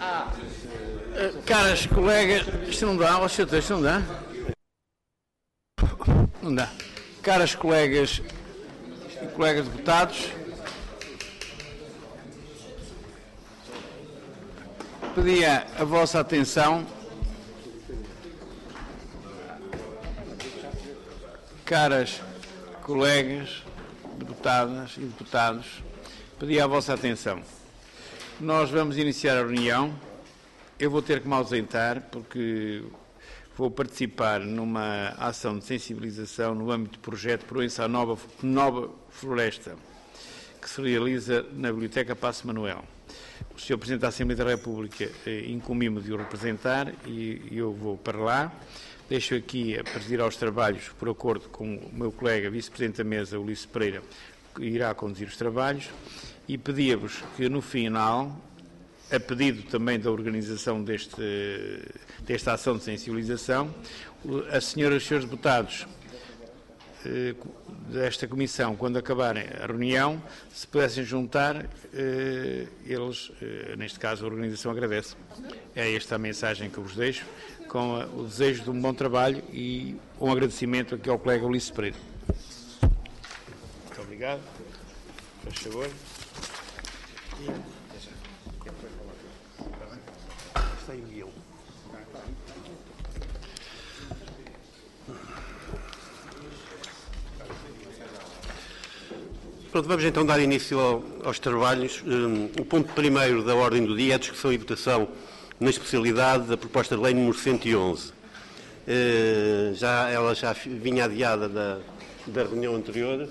Caras colegas, isto não dá, isto não dá? Não dá. Caras colegas e colegas deputados, pedia a vossa atenção. Caras colegas, deputadas e deputados, pedia a vossa atenção. Nós vamos iniciar a reunião. Eu vou ter que me ausentar porque vou participar numa ação de sensibilização no âmbito do projeto Proença Nova Floresta, que se realiza na Biblioteca Paço Manuel. O Sr. Presidente da Assembleia da República incumbiu-me de o representar e eu vou para lá. Deixo aqui a presidir aos trabalhos, por acordo com o meu colega Vice-Presidente da Mesa, Ulisses Pereira, que irá conduzir os trabalhos, e pedia-vos que no final, a pedido também da organização desta ação de sensibilização, as senhoras e os senhores deputados desta comissão, quando acabarem a reunião, se pudessem juntar, eles, neste caso a organização agradece. É esta a mensagem que eu vos deixo, com o desejo de um bom trabalho e um agradecimento aqui ao colega Ulisses Pereira. Muito obrigado. Faz favor. Está em guião. Pronto, vamos então dar início aos trabalhos. O ponto primeiro da ordem do dia é a discussão e votação na especialidade da proposta de lei número 111. Ela já vinha adiada da reunião anterior.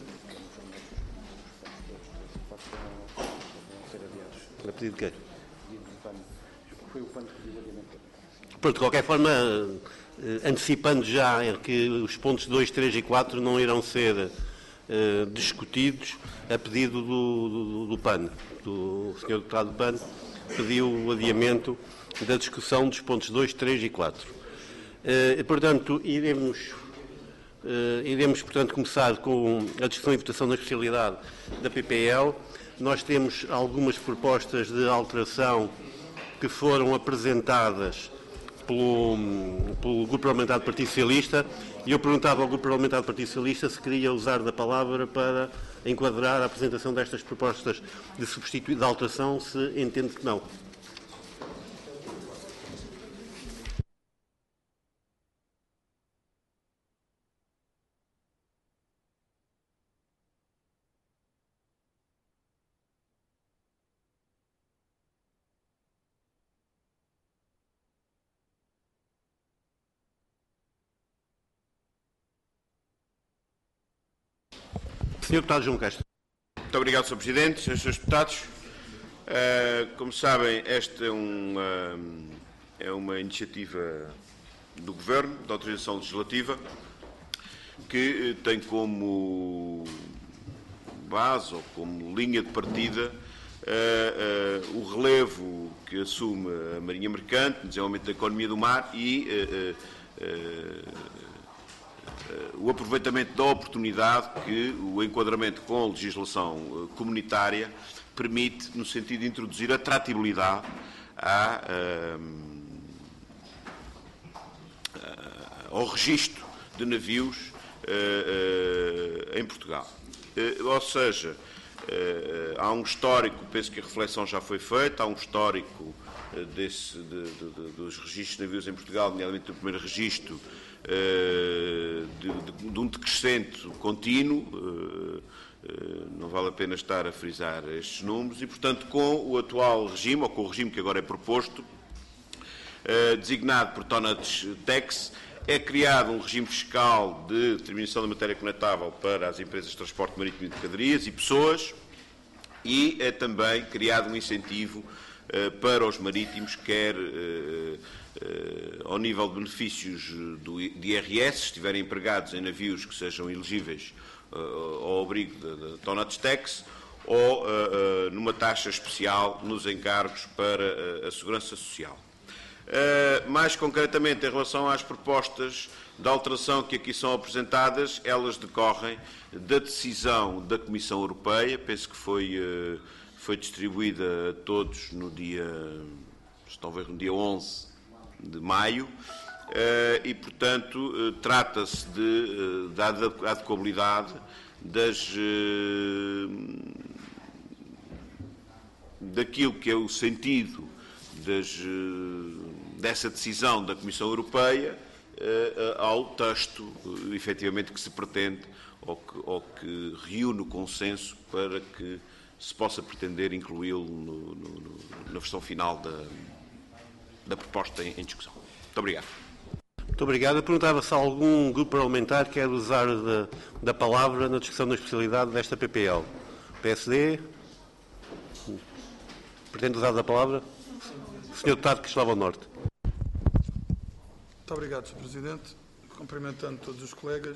A pedido de quê? Pronto, de qualquer forma, antecipando já que os pontos 2, 3 e 4 não irão ser discutidos a pedido do PAN. O Sr. Deputado do PAN pediu o adiamento da discussão dos pontos 2, 3 e 4. Portanto, iremos, portanto, começar com a discussão e votação na especialidade da PPL. Nós temos algumas propostas de alteração que foram apresentadas pelo Grupo Parlamentar do Partido Socialista, e eu perguntava ao Grupo Parlamentar do Partido Socialista se queria usar da palavra para enquadrar a apresentação destas propostas de alteração, se entende que não. Sr. Deputado João Castro. Muito obrigado, Sr. Presidente. Srs. Deputados, como sabem, esta é uma iniciativa do Governo, de autorização legislativa, que tem como base ou como linha de partida o relevo que assume a Marinha Mercante, o desenvolvimento da economia do mar e o aproveitamento da oportunidade que o enquadramento com a legislação comunitária permite, no sentido de introduzir atratividade ao registro de navios em Portugal. Ou seja, há um histórico, penso que a reflexão já foi feita, há um histórico dos registros de navios em Portugal, nomeadamente do primeiro registro, de um decrescente contínuo, não vale a pena estar a frisar estes números, e, portanto, com o atual regime, ou com o regime que agora é proposto, designado por Tonnage Tax, é criado um regime fiscal de determinação da matéria conectável para as empresas de transporte marítimo e de mercadorias e pessoas, e é também criado um incentivo para os marítimos, quer ao nível de benefícios de IRS, se estiverem empregados em navios que sejam elegíveis ao abrigo da Tonnage Tax, ou numa taxa especial nos encargos para a segurança social. Mais concretamente, em relação às propostas de alteração que aqui são apresentadas, elas decorrem da decisão da Comissão Europeia, penso que foi distribuída a todos no dia, talvez no dia 11 de maio, e, portanto, trata-se da adequabilidade daquilo que é o sentido dessa decisão da Comissão Europeia ao texto, efetivamente, que se pretende ou que reúne o consenso para que se possa pretender incluí-lo na versão final da proposta em discussão. Muito obrigado. Muito obrigado. Eu perguntava se algum grupo parlamentar quer usar da palavra na discussão da especialidade desta PPL. PSD? Pretende usar da palavra? Sr. Deputado Cristóvão Norte. Muito obrigado, Sr. Presidente. Cumprimentando todos os colegas.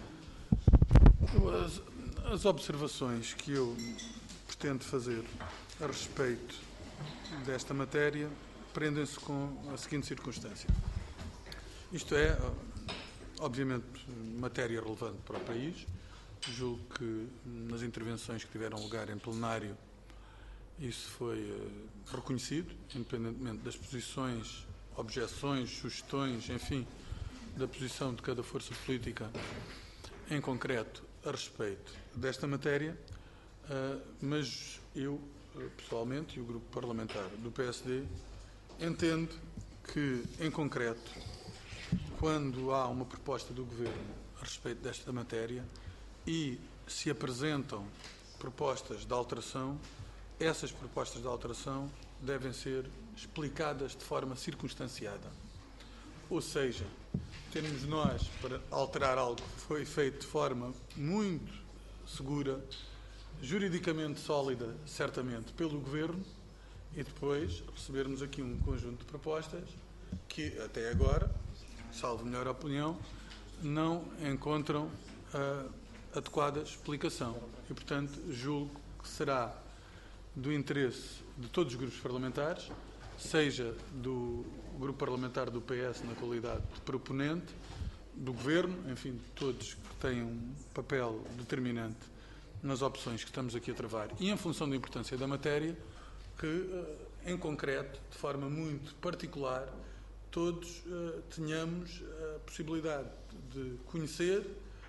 As observações que eu pretendo fazer a respeito desta matéria prendem-se com a seguinte circunstância. Isto é, obviamente, matéria relevante para o país. Julgo que nas intervenções que tiveram lugar em plenário isso foi reconhecido, independentemente das posições, objeções, sugestões, enfim, da posição de cada força política em concreto a respeito desta matéria, mas eu, pessoalmente, e o grupo parlamentar do PSD, entendo que, em concreto, quando há uma proposta do Governo a respeito desta matéria e se apresentam propostas de alteração, essas propostas de alteração devem ser explicadas de forma circunstanciada. Ou seja, temos nós, para alterar algo que foi feito de forma muito segura, juridicamente sólida, certamente, pelo Governo, e depois recebermos aqui um conjunto de propostas que, até agora, salvo melhor opinião, não encontram adequada explicação. E, portanto, julgo que será do interesse de todos os grupos parlamentares, seja do grupo parlamentar do PS na qualidade de proponente, do Governo, enfim, de todos que têm um papel determinante nas opções que estamos aqui a travar e em função da importância da matéria, que, em concreto, de forma muito particular, todos tenhamos a possibilidade de conhecer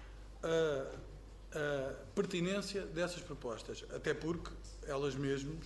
a pertinência dessas propostas, até porque elas mesmas,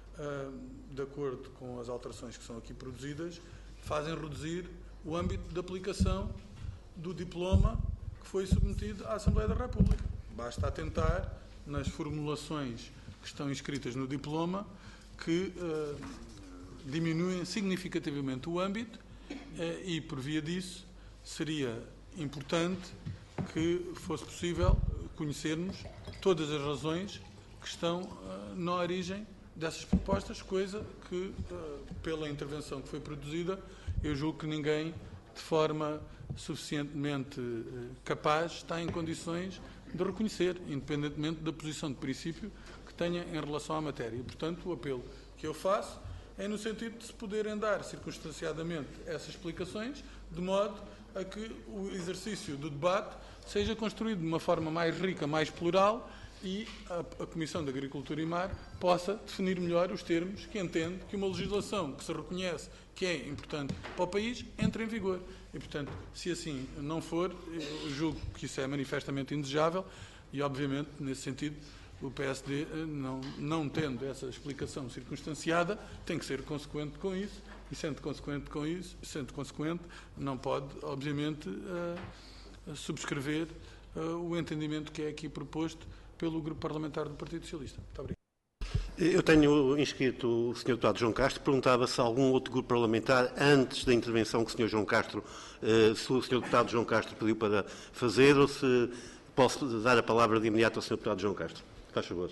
de acordo com as alterações que são aqui produzidas, fazem reduzir o âmbito de aplicação do diploma que foi submetido à Assembleia da República. Basta atentar nas formulações que estão inscritas no diploma que diminuem significativamente o âmbito e, por via disso, seria importante que fosse possível conhecermos todas as razões que estão na origem dessas propostas, coisa que, pela intervenção que foi produzida, eu julgo que ninguém, de forma suficientemente capaz, está em condições de reconhecer, independentemente da posição de princípio que tenha em relação à matéria. E, portanto, o apelo que eu faço é no sentido de se poderem dar circunstanciadamente essas explicações, de modo a que o exercício do debate seja construído de uma forma mais rica, mais plural, e a Comissão de Agricultura e Mar possa definir melhor os termos que entende que uma legislação que se reconhece que é importante para o país entre em vigor. E, portanto, se assim não for, eu julgo que isso é manifestamente indesejável e, obviamente, nesse sentido, o PSD, não tendo essa explicação circunstanciada, tem que ser consequente com isso, e sendo consequente, não pode, obviamente, subscrever o entendimento que é aqui proposto pelo Grupo Parlamentar do Partido Socialista. Muito obrigado. Eu tenho inscrito o Sr. Deputado João Castro. Perguntava se algum outro grupo parlamentar, antes da intervenção que o Sr. João Castro, se o Sr. Deputado João Castro pediu para fazer, ou se posso dar a palavra de imediato ao Sr. Deputado João Castro. Faz favor.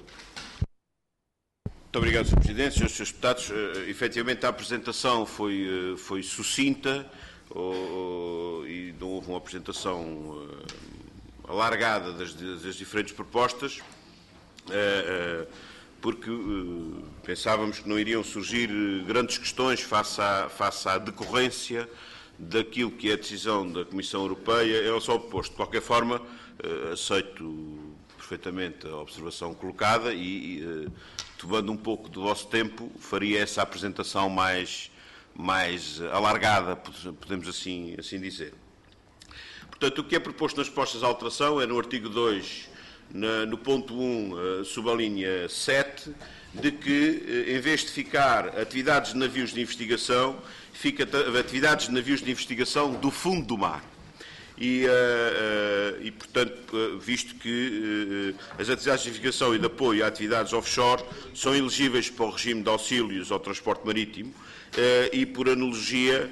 Muito obrigado, Sr. Presidente. Senhores Deputados, efetivamente a apresentação foi sucinta e não houve uma apresentação alargada das diferentes propostas, porque pensávamos que não iriam surgir grandes questões face à decorrência daquilo que é a decisão da Comissão Europeia em relação ao proposto. De qualquer forma, aceito perfeitamente a observação colocada e tomando um pouco do vosso tempo, faria essa apresentação mais mais alargada, podemos assim dizer. Portanto, o que é proposto nas propostas de alteração é no artigo 2, no ponto 1, subalínea 7, de que, em vez de ficar atividades de navios de investigação, fica atividades de navios de investigação do fundo do mar. E, portanto, visto que as atividades de investigação e de apoio a atividades offshore são elegíveis para o regime de auxílios ao transporte marítimo e, por analogia,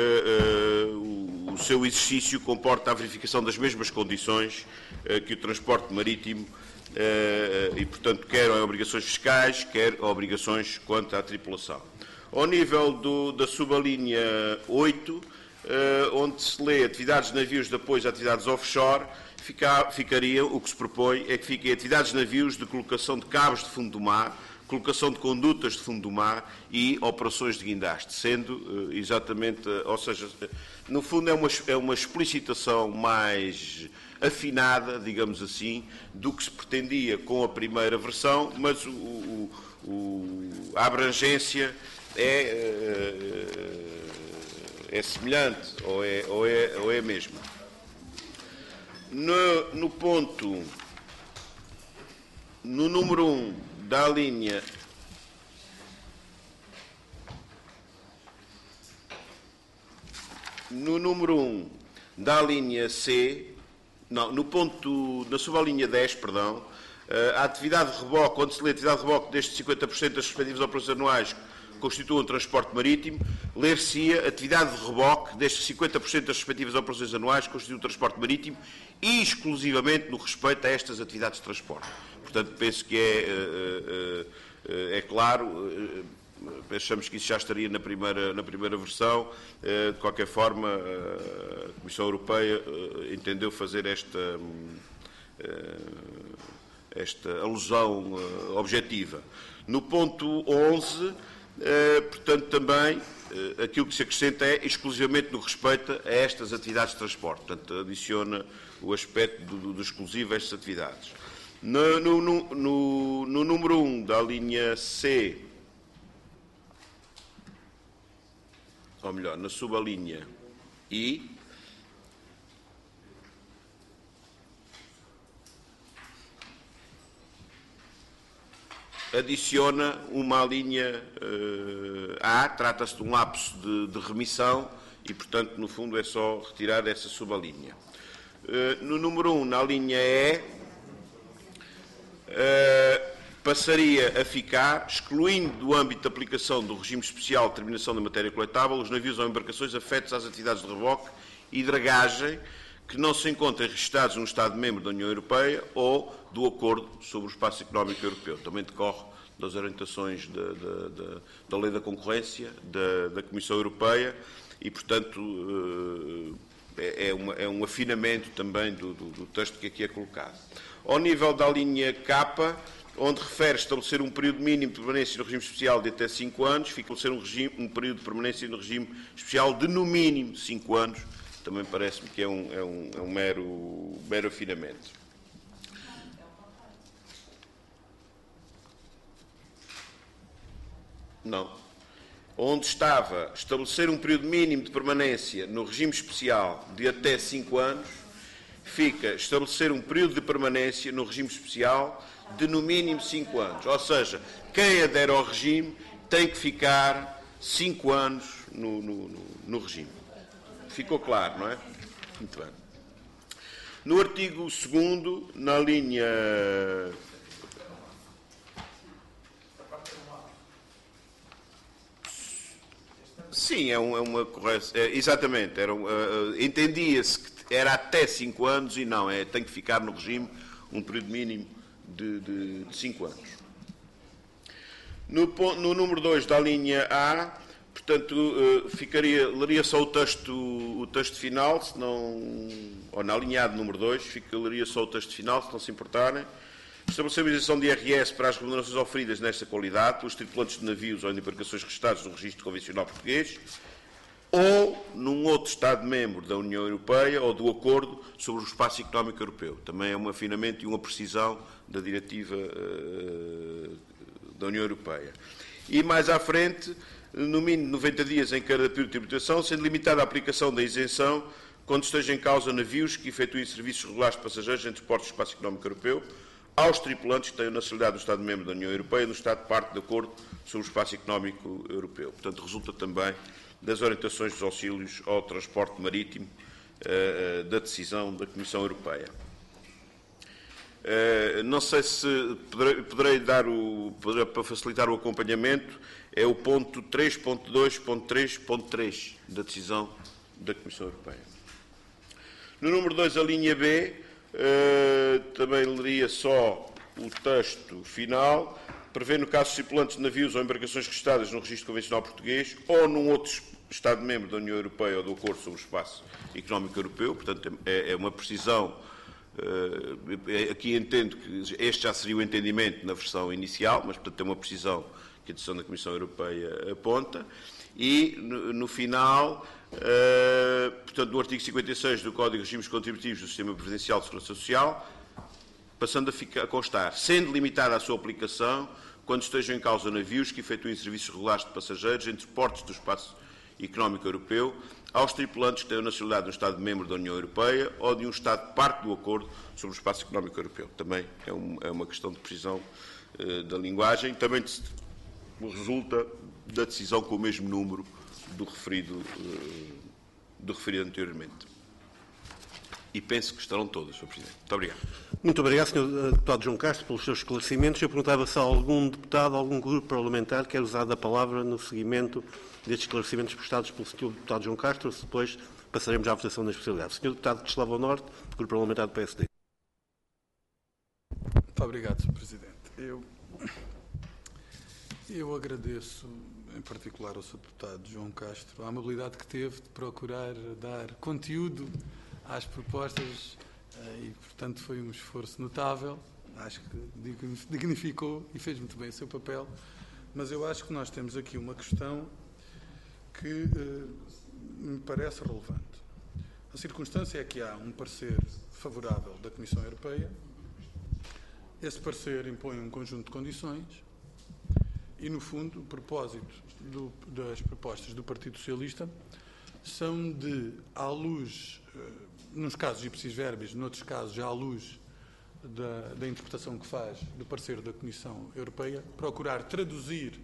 o seu exercício comporta a verificação das mesmas condições que o transporte marítimo e, portanto, quer obrigações fiscais, quer obrigações quanto à tripulação. Ao nível da subalínea 8, onde se lê atividades de navios de apoio a atividades offshore, ficaria, o que se propõe é que fiquem atividades de navios de colocação de cabos de fundo do mar, colocação de condutas de fundo do mar e operações de guindaste, sendo exatamente, ou seja, no fundo é uma explicitação mais afinada, digamos assim, do que se pretendia com a primeira versão, mas a abrangência é semelhante ou é a mesma. No ponto, no número 1 da linha C, não, na subalínea 10, perdão, a atividade de reboque, onde se lê a atividade de reboque destes 50% das respectivas operações anuais constituam transporte marítimo, ler-se-ia atividade de reboque destes 50% das respectivas operações anuais constituem transporte marítimo e exclusivamente no respeito a estas atividades de transporte. Portanto, penso que é claro, achamos que isso já estaria na primeira versão. De qualquer forma, a Comissão Europeia entendeu fazer esta alusão objetiva. No ponto 11, portanto, também aquilo que se acrescenta é exclusivamente no respeito a estas atividades de transporte. Portanto, adiciona o aspecto do exclusivo a estas atividades. No número 1 da linha C, ou melhor, na subalínea I, adiciona uma linha A, trata-se de um lapso de remissão e, portanto, no fundo é só retirar essa subalínea. No número 1, na linha E, passaria a ficar, excluindo do âmbito de aplicação do regime especial de terminação da matéria coletável, os navios ou embarcações afetos às atividades de reboque e dragagem que não se encontrem registrados num Estado-membro da União Europeia ou do Acordo sobre o Espaço Económico Europeu. Também decorre das orientações da Lei da Concorrência, da Comissão Europeia e, portanto, é um afinamento também do texto que aqui é colocado. Ao nível da linha K, onde refere estabelecer um período mínimo de permanência no regime especial de até 5 anos, fica estabelecer um período de permanência no regime especial de no mínimo 5 anos, também parece-me que é um mero afinamento. Não. Onde estava estabelecer um período mínimo de permanência no regime especial de até 5 anos, fica estabelecer um período de permanência no regime especial de no mínimo 5 anos. Ou seja, quem adere ao regime tem que ficar 5 anos no regime. Ficou claro, não é? Muito bem. No artigo 2º, na linha... Sim, é uma correção. Exatamente. Entendia-se que era até 5 anos e não, tem que ficar no regime um período mínimo de 5 anos. No número 2 da linha A, portanto, leria só o texto final, se não, ou na linha A de número 2, leria só o texto final, se não se importarem. Estabelecer uma isenção de IRS para as remunerações oferidas nesta qualidade pelos tripulantes de navios ou de embarcações registrados no registro convencional português ou num outro Estado-membro da União Europeia ou do Acordo sobre o Espaço Económico Europeu. Também é um afinamento e uma precisão da diretiva da União Europeia. E mais à frente, no mínimo 90 dias em cada período de tributação, sendo limitada a aplicação da isenção quando esteja em causa navios que efetuem serviços regulares de passageiros entre portos do Espaço Económico Europeu, aos tripulantes que tenham nacionalidade do Estado-membro da União Europeia no Estado parte de acordo sobre o Espaço Económico Europeu. Portanto, resulta também das orientações dos auxílios ao transporte marítimo da decisão da Comissão Europeia. Não sei se poderei dar para facilitar o acompanhamento, é o ponto 3.2.3.3 da decisão da Comissão Europeia. No número 2, a linha B, também leria só o texto final, prevê no caso de tripulantes de navios ou embarcações registradas no registro convencional português ou num outro Estado-membro da União Europeia ou do Acordo sobre o Espaço Económico Europeu, portanto é uma precisão, aqui entendo que este já seria o entendimento na versão inicial, mas portanto é uma precisão que a decisão da Comissão Europeia aponta, e no final, portanto no artigo 56 do Código de Regimes Contributivos do Sistema Previdencial de Segurança Social, passando a constar, sendo limitada a sua aplicação quando estejam em causa navios que efetuem serviços regulares de passageiros entre portos do Espaço Económico Europeu, aos tripulantes que tenham nacionalidade de um Estado-membro da União Europeia ou de um Estado parte do Acordo sobre o Espaço Económico Europeu. Também é uma questão de precisão da linguagem, também resulta da decisão com o mesmo número do referido anteriormente. E penso que estarão todas, Sr. Presidente. Muito obrigado. Muito obrigado, Sr. Deputado João Castro, pelos seus esclarecimentos. Eu perguntava se algum deputado, algum grupo parlamentar quer usar da palavra no seguimento destes esclarecimentos prestados pelo Sr. Deputado João Castro, se depois passaremos à votação da especialidade. Sr. Deputado de Eslavão Norte, Grupo Parlamentar do PSD. Muito obrigado, Sr. Presidente. Eu agradeço, em particular ao Sr. Deputado João Castro, a amabilidade que teve de procurar dar conteúdo às propostas e, portanto, foi um esforço notável. Acho que dignificou e fez muito bem o seu papel, mas eu acho que nós temos aqui uma questão que me parece relevante. A circunstância é que há um parecer favorável da Comissão Europeia, esse parecer impõe um conjunto de condições e, no fundo, o propósito das propostas do Partido Socialista são de, à luz, nos casos ipsis verbis, noutros casos, à luz da interpretação que faz do parecer da Comissão Europeia, procurar traduzir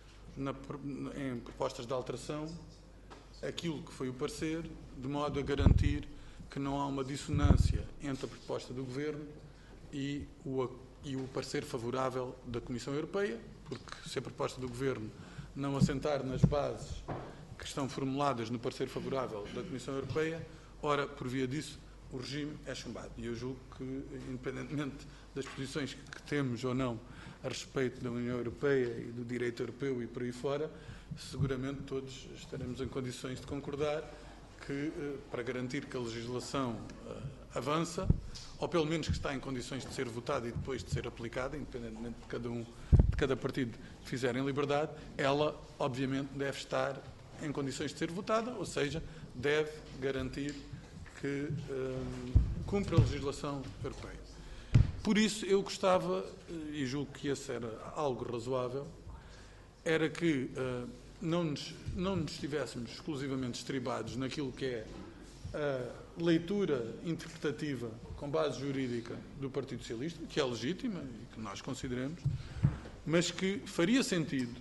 em propostas de alteração aquilo que foi o parecer, de modo a garantir que não há uma dissonância entre a proposta do Governo e o parecer favorável da Comissão Europeia, porque se a proposta do Governo não assentar nas bases que estão formuladas no parecer favorável da Comissão Europeia, ora, por via disso, o regime é chumbado. E eu julgo que, independentemente das posições que temos ou não a respeito da União Europeia e do direito europeu e por aí fora, seguramente todos estaremos em condições de concordar que, para garantir que a legislação avança, ou pelo menos que está em condições de ser votada e depois de ser aplicada, independentemente de cada partido fizer em liberdade, ela, obviamente, deve estar em condições de ser votada, ou seja, deve garantir que cumpre a legislação europeia. Por isso, eu gostava, e julgo que esse era algo razoável, era que não nos estivéssemos exclusivamente estribados naquilo que é a leitura interpretativa com base jurídica do Partido Socialista, que é legítima e que nós consideramos, mas que faria sentido,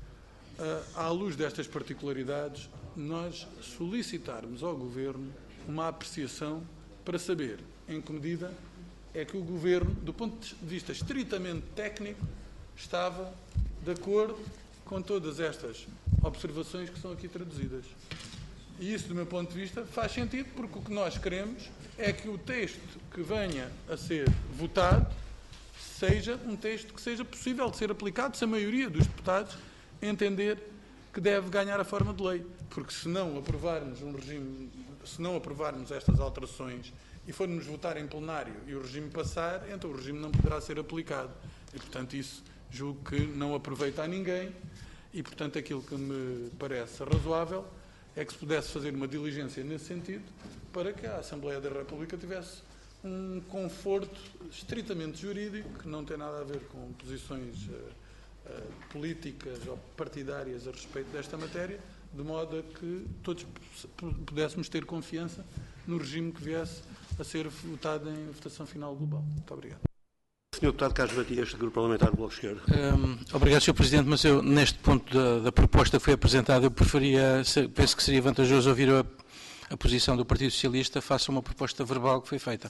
à luz destas particularidades, nós solicitarmos ao Governo uma apreciação para saber em que medida é que o Governo, do ponto de vista estritamente técnico, estava de acordo com todas estas observações que são aqui traduzidas. E isso, do meu ponto de vista, faz sentido, porque o que nós queremos é que o texto que venha a ser votado seja um texto que seja possível de ser aplicado se a maioria dos deputados entender que deve ganhar a forma de lei. Porque se não aprovarmos se não aprovarmos estas alterações e formos votar em plenário e o regime passar, então o regime não poderá ser aplicado. E, portanto, isso julgo que não aproveita a ninguém e, portanto, aquilo que me parece razoável é que se pudesse fazer uma diligência nesse sentido para que a Assembleia da República tivesse um conforto estritamente jurídico, que não tem nada a ver com posições políticas ou partidárias a respeito desta matéria, de modo a que todos pudéssemos ter confiança no regime que viesse a ser votado em votação final global. Muito obrigado. Sr. Deputado Carlos Matias, do Grupo Parlamentar do Bloco de Esquerda. Obrigado, Sr. Presidente, mas eu, neste ponto da proposta que foi apresentada, eu penso que seria vantajoso ouvir a posição do Partido Socialista face a uma proposta verbal que foi feita.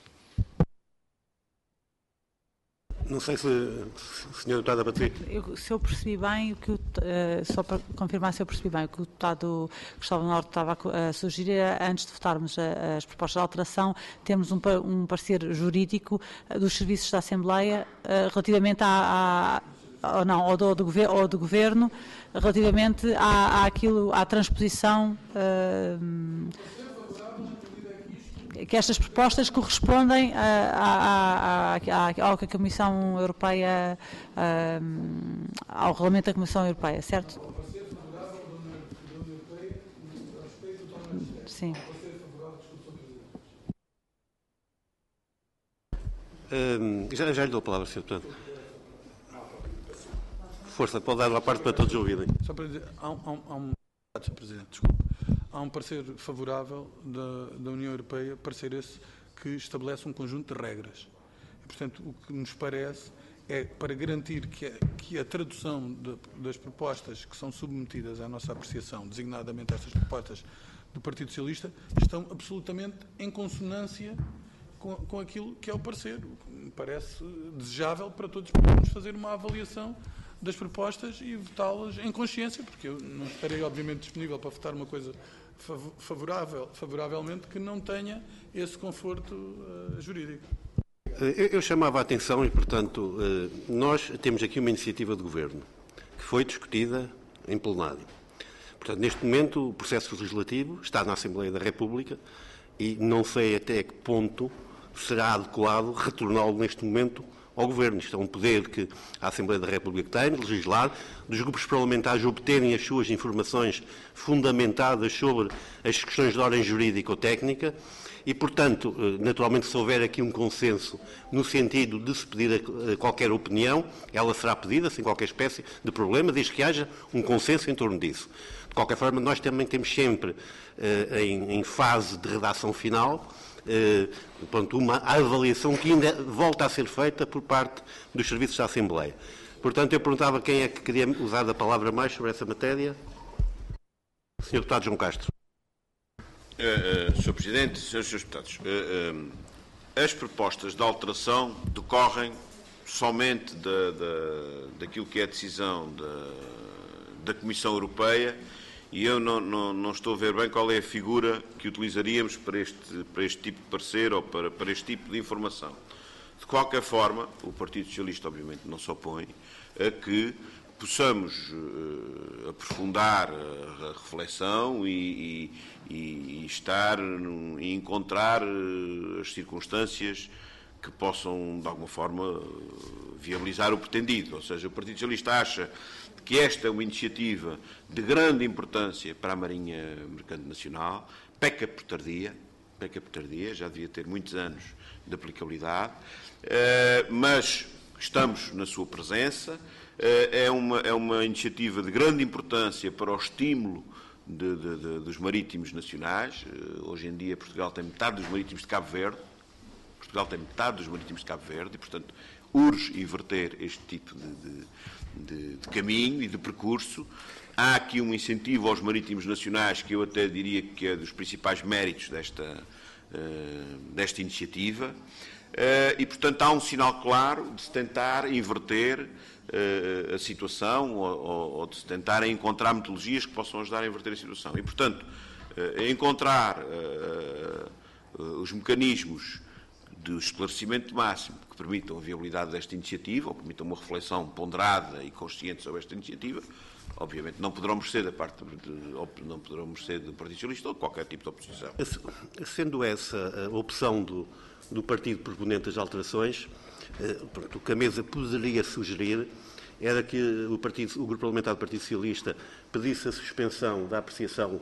Não sei se o Sr. Deputado Abater. Se eu percebi bem, só para confirmar se eu percebi bem, o que o deputado Cristóvão Norte estava a sugerir, antes de votarmos as propostas de alteração, temos um parecer jurídico dos serviços da Assembleia relativamente ou do Governo, relativamente à transposição que estas propostas correspondem ao que a Comissão Europeia, ao regulamento da Comissão Europeia, certo? Sim. Já lhe dou a palavra, Sr. Deputado. Força, pode dar a parte para todos ouvirem. Só para dizer, Sr. Presidente, desculpe. Há um parecer favorável da União Europeia, parecer esse que estabelece um conjunto de regras. E, portanto, o que nos parece é, para garantir que a tradução das propostas que são submetidas à nossa apreciação, designadamente estas propostas do Partido Socialista, estão absolutamente em consonância com aquilo que é o parecer. Me parece desejável para todos podermos fazer uma avaliação das propostas e votá-las em consciência, porque eu não estarei, obviamente, disponível para votar uma coisa favoravelmente que não tenha esse conforto jurídico. Eu chamava a atenção e, portanto, nós temos aqui uma iniciativa de Governo que foi discutida em plenário. Portanto, neste momento, o processo legislativo está na Assembleia da República e não sei até que ponto será adequado retorná-lo neste momento ao Governo. Isto é um poder que a Assembleia da República tem, de legislar, dos grupos parlamentares obterem as suas informações fundamentadas sobre as questões de ordem jurídica ou técnica e, portanto, naturalmente, se houver aqui um consenso no sentido de se pedir qualquer opinião, ela será pedida sem qualquer espécie de problema, desde que haja um consenso em torno disso. De qualquer forma, nós também temos sempre, em fase de redação final, uma avaliação que ainda volta a ser feita por parte dos serviços da Assembleia. Portanto, eu perguntava quem é que queria usar a palavra mais sobre essa matéria. Sr. Deputado João Castro. Sr. Presidente, Srs. Deputados, as propostas de alteração decorrem somente daquilo que é a decisão da Comissão Europeia e eu não estou a ver bem qual é a figura que utilizaríamos para este tipo de parecer ou para este tipo de informação. De qualquer forma, o Partido Socialista, obviamente, não se opõe a que possamos aprofundar a reflexão e encontrar as circunstâncias que possam, de alguma forma, viabilizar o pretendido. Ou seja, o Partido Socialista acha que esta é uma iniciativa de grande importância para a Marinha Mercante Nacional, peca por tardia, já devia ter muitos anos de aplicabilidade, mas estamos na sua presença, é uma iniciativa de grande importância para o estímulo dos marítimos nacionais. Hoje em dia Portugal tem metade dos marítimos de Cabo Verde, e, portanto, urge inverter este tipo de caminho e de percurso. Há aqui um incentivo aos marítimos nacionais que eu até diria que é dos principais méritos desta iniciativa e, portanto, há um sinal claro de se tentar inverter a situação ou de se tentar encontrar metodologias que possam ajudar a inverter a situação. E, portanto, encontrar os mecanismos de esclarecimento máximo que permitam a viabilidade desta iniciativa ou permitam uma reflexão ponderada e consciente sobre esta iniciativa, obviamente não poderão merecer do Partido Socialista ou de qualquer tipo de oposição. Sendo essa a opção do partido proponente das alterações, o que a mesa poderia sugerir era que o Grupo Parlamentar do Partido Socialista pedisse a suspensão da apreciação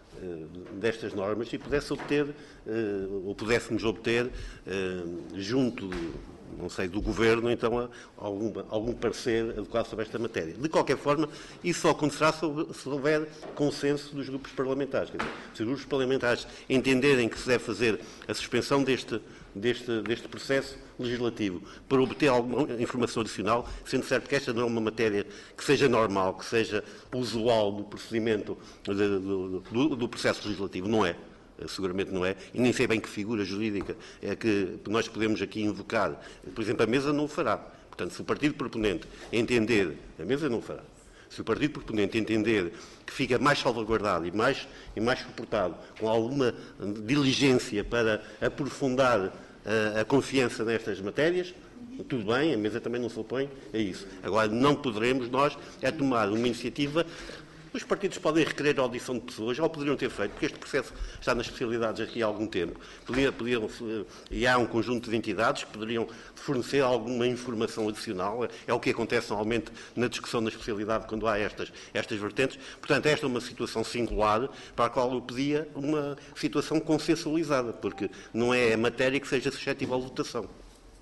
destas normas e pudesse obter, ou pudéssemos obter, junto, não sei, do Governo, então, algum parecer adequado sobre esta matéria. De qualquer forma, isso só acontecerá se houver consenso dos grupos parlamentares. Quer dizer, se os grupos parlamentares entenderem que se deve fazer a suspensão deste processo legislativo para obter alguma informação adicional, sendo certo que esta não é uma matéria que seja normal, que seja usual no procedimento do processo legislativo. Não é. Seguramente não é. E nem sei bem que figura jurídica é que nós podemos aqui invocar. Por exemplo, a mesa não o fará. Portanto, se o partido proponente entender, a mesa não o fará. Se o partido proponente entender que fica mais salvaguardado e mais suportado com alguma diligência para aprofundar a confiança nestas matérias, tudo bem, a mesa também não se opõe a isso. Agora, não poderemos nós tomar uma iniciativa. Os partidos podem requerer a audição de pessoas, já o poderiam ter feito, porque este processo está nas especialidades aqui há algum tempo. E há um conjunto de entidades que poderiam fornecer alguma informação adicional. É o que acontece normalmente na discussão da especialidade quando há estas vertentes. Portanto, esta é uma situação singular para a qual eu pedia uma situação consensualizada, porque não é a matéria que seja suscetível à votação.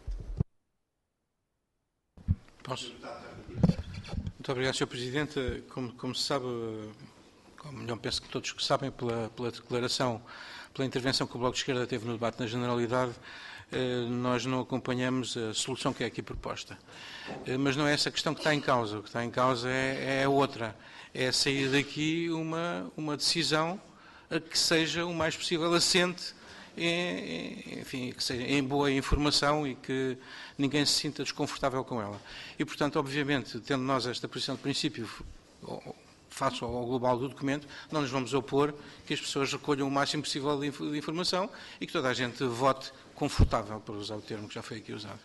Posso? Muito obrigado, Sr. Presidente. Como se sabe, penso que todos sabem, pela declaração, pela intervenção que o Bloco de Esquerda teve no debate na Generalidade, nós não acompanhamos a solução que é aqui proposta. Mas não é essa a questão que está em causa. O que está em causa é outra. É sair daqui uma decisão que seja o mais possível assente, enfim, que seja em boa informação e que ninguém se sinta desconfortável com ela. E, portanto, obviamente, tendo nós esta posição de princípio face ao global do documento, não nos vamos opor que as pessoas recolham o máximo possível de informação e que toda a gente vote confortável, para usar o termo que já foi aqui usado.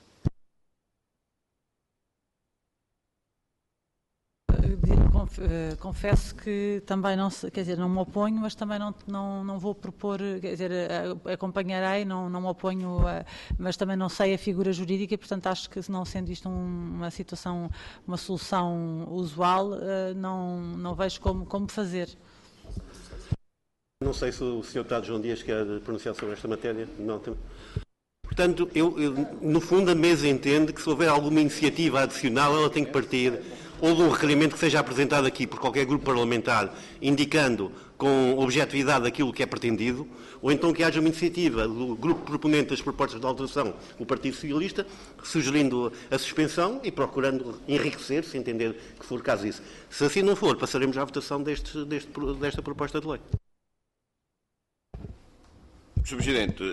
Confesso que também não me oponho, mas também não vou propor, quer dizer, acompanharei, não me oponho, mas também não sei a figura jurídica e, portanto, acho que, não sendo isto uma situação, uma solução usual, não vejo como fazer. Não sei se o Sr. Deputado João Dias quer pronunciar sobre esta matéria. Não. Portanto, no fundo, a mesa entende que se houver alguma iniciativa adicional, ela tem que partir ou de um requerimento que seja apresentado aqui por qualquer grupo parlamentar, indicando com objetividade aquilo que é pretendido, ou então que haja uma iniciativa do grupo proponente das propostas de alteração, o Partido Socialista, sugerindo a suspensão e procurando enriquecer, se entender que for o caso disso. Se assim não for, passaremos à votação desta proposta de lei. Sr. Presidente,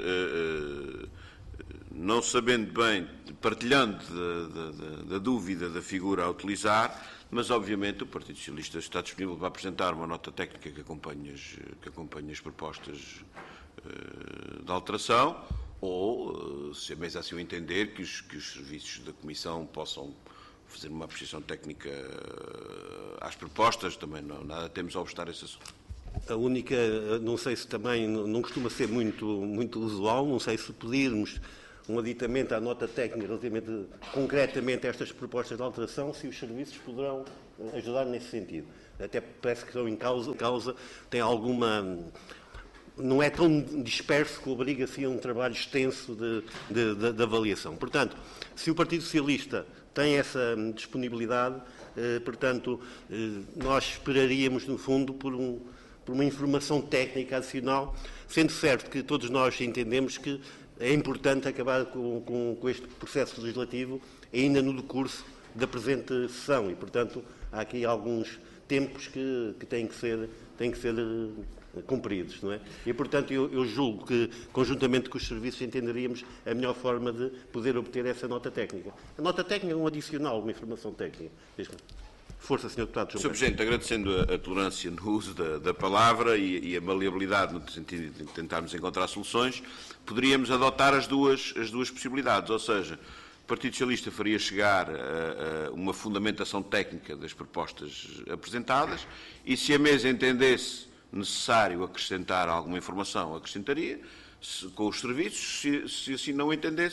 não sabendo bem, partilhando da dúvida da figura a utilizar, mas obviamente o Partido Socialista está disponível para apresentar uma nota técnica que acompanhe as propostas de alteração, ou, se a mesa assim o entender, que os serviços da Comissão possam fazer uma apreciação técnica às propostas, também nada temos a obstar esse assunto. A única, não sei se também, não costuma ser muito usual, não sei se pedirmos um aditamento à nota técnica relativamente concretamente a estas propostas de alteração, se os serviços poderão ajudar nesse sentido. Até parece que estão em causa tem alguma... Não é tão disperso que obriga assim a um trabalho extenso de avaliação. Portanto, se o Partido Socialista tem essa disponibilidade, portanto, nós esperaríamos, no fundo, por uma informação técnica adicional, sendo certo que todos nós entendemos que é importante acabar com este processo legislativo ainda no decurso da presente sessão e, portanto, há aqui alguns tempos que têm que ser cumpridos, não é? E, portanto, eu julgo que, conjuntamente com os serviços, entenderíamos a melhor forma de poder obter essa nota técnica. A nota técnica é um adicional, uma informação técnica. Força, Sr. Deputado. Sr. Presidente, agradecendo a tolerância no uso da palavra e a maleabilidade no sentido de tentarmos encontrar soluções, poderíamos adotar as duas possibilidades, ou seja, o Partido Socialista faria chegar a uma fundamentação técnica das propostas apresentadas e, se a mesa entendesse necessário acrescentar alguma informação, acrescentaria, com os serviços, se assim não entendesse,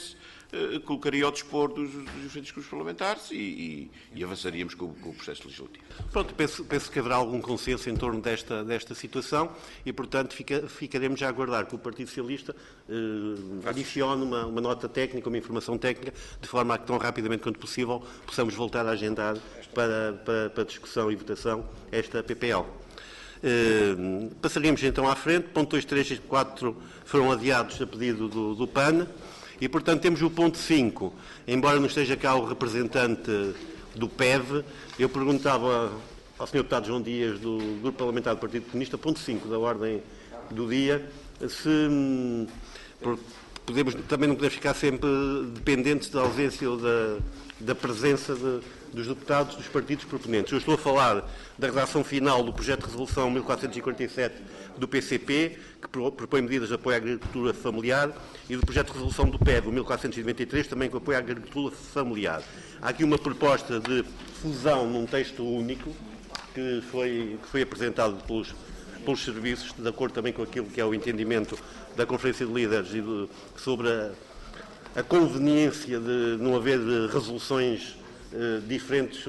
colocaria ao dispor dos diferentes grupos parlamentares e avançaríamos com o processo legislativo. Pronto, penso que haverá algum consenso em torno desta situação e, portanto, ficaremos a aguardar que o Partido Socialista adicione uma nota técnica, uma informação técnica, de forma a que, tão rapidamente quanto possível, possamos voltar a agendar para discussão e votação esta PPL. Passaríamos então à frente. Ponto 2, 3 e 4 foram adiados a pedido do PAN e, portanto, temos o ponto 5. Embora não esteja cá o representante do PEV, eu perguntava ao Sr. Deputado João Dias, do Grupo Parlamentar do Partido Comunista, ponto 5 da ordem do dia, se também não podemos ficar sempre dependentes da ausência ou da presença dos deputados dos partidos proponentes. Eu estou a falar da redação final do projeto de resolução 1447 do PCP, que propõe medidas de apoio à agricultura familiar, e do projeto de resolução do PEV, o 1493, também que apoia a agricultura familiar. Há aqui uma proposta de fusão num texto único, que foi apresentado pelos serviços, de acordo também com aquilo que é o entendimento da Conferência de Líderes sobre a conveniência de não haver resoluções diferentes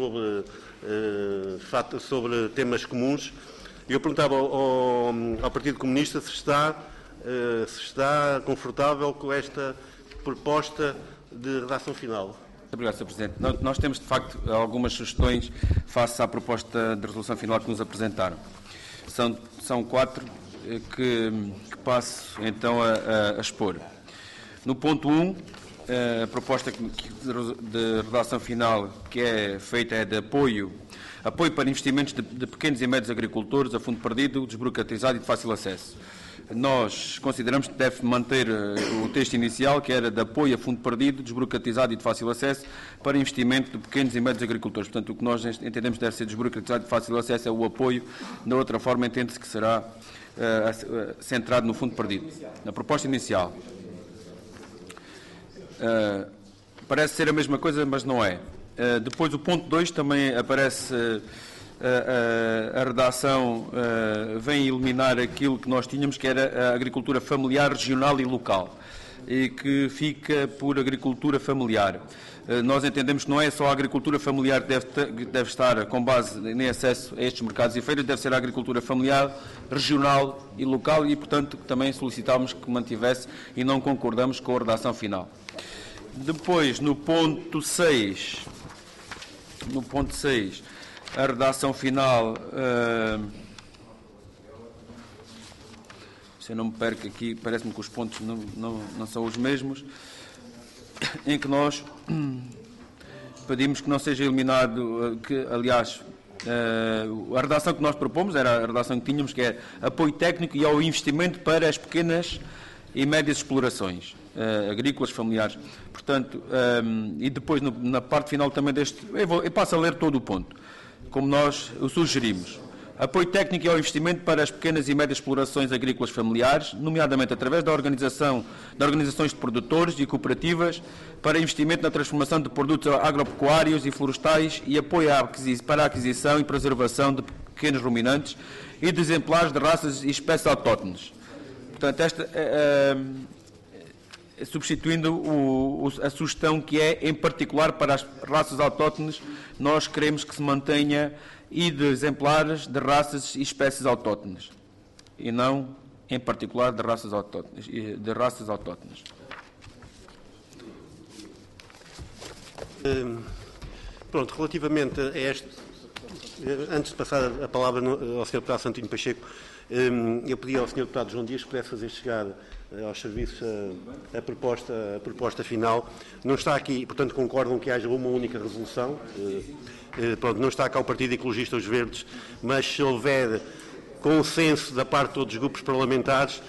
sobre temas comuns. Eu perguntava ao Partido Comunista se está confortável com esta proposta de redação final. Muito obrigado, Sr. Presidente. Nós temos, de facto, algumas sugestões face à proposta de resolução final que nos apresentaram. São 4 que passo, então, a expor. No ponto 1, a proposta de redação final que é feita é de apoio para investimentos de pequenos e médios agricultores a fundo perdido, desburocratizado e de fácil acesso. Nós consideramos que deve manter o texto inicial, que era de apoio a fundo perdido, desburocratizado e de fácil acesso para investimento de pequenos e médios agricultores. Portanto, o que nós entendemos que deve ser desburocratizado e de fácil acesso é o apoio. Da outra forma, entende-se que será centrado no fundo perdido. Na proposta inicial, parece ser a mesma coisa, mas não é. Depois, o ponto 2 também aparece... A redação vem eliminar aquilo que nós tínhamos, que era a agricultura familiar, regional e local, e que fica por agricultura familiar. Nós entendemos que não é só a agricultura familiar que deve estar com base em acesso a estes mercados e feiras, deve ser a agricultura familiar, regional e local, e, portanto, também solicitávamos que mantivesse e não concordamos com a redação final. Depois, no ponto 6, a redação final, se eu não me perco aqui, parece-me que os pontos não são os mesmos, em que nós pedimos que não seja eliminado, aliás, a redação que nós propomos era a redação que tínhamos, que é apoio técnico e ao investimento para as pequenas e médias explorações agrícolas familiares. Portanto, e depois na parte final também deste, eu passo a ler todo o ponto, como nós o sugerimos. Apoio técnico e ao investimento para as pequenas e médias explorações agrícolas familiares, nomeadamente através de organizações de produtores e cooperativas, para investimento na transformação de produtos agropecuários e florestais e apoio para a aquisição e preservação de pequenos ruminantes e de exemplares de raças e espécies autóctones. Portanto, esta substituindo a sugestão que é, em particular, para as raças autóctones, nós queremos que se mantenha e de exemplares de raças e espécies autóctones, e não, em particular, de raças autóctones. Pronto, relativamente a este, antes de passar a palavra ao Sr. Deputado Santino Pacheco, eu pedi ao Sr. Deputado João Dias que pudesse fazer chegar aos serviços a proposta final. Não está aqui, portanto, concordam que haja uma única resolução. Pronto, não está cá o Partido Ecologista Os Verdes, mas se houver consenso da parte de todos os grupos parlamentares,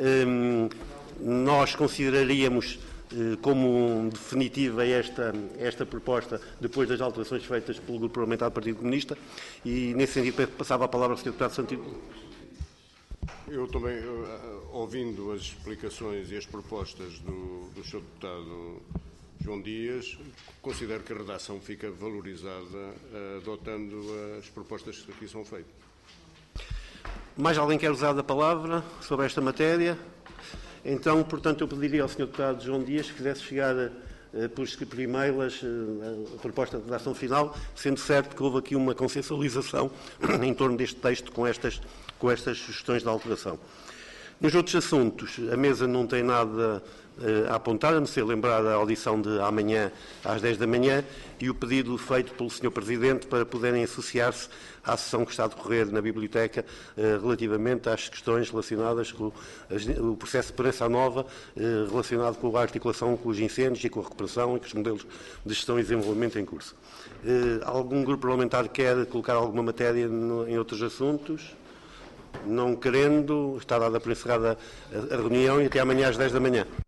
nós consideraríamos como definitiva esta proposta, depois das alterações feitas pelo Grupo Parlamentar do Partido Comunista, e nesse sentido passava a palavra ao Sr. Deputado Santino. Eu também, ouvindo as explicações e as propostas do Sr. Deputado João Dias, considero que a redação fica valorizada adotando as propostas que aqui são feitas. Mais alguém quer usar a palavra sobre esta matéria? Então, portanto, eu pediria ao Sr. Deputado João Dias que fizesse chegar por e-mail a proposta de redação final, sendo certo que houve aqui uma consensualização em torno deste texto com estas sugestões de alteração. Nos outros assuntos, a mesa não tem nada a apontar, a não ser lembrar a audição de amanhã às 10 da manhã e o pedido feito pelo Sr. Presidente para poderem associar-se à sessão que está a decorrer na Biblioteca relativamente às questões relacionadas com o processo de Prensa Nova, relacionado com a articulação com os incêndios e com a recuperação e com os modelos de gestão e desenvolvimento em curso. Algum grupo parlamentar quer colocar alguma matéria em outros assuntos? Não querendo, está dada por encerrada a reunião e até amanhã às 10 da manhã.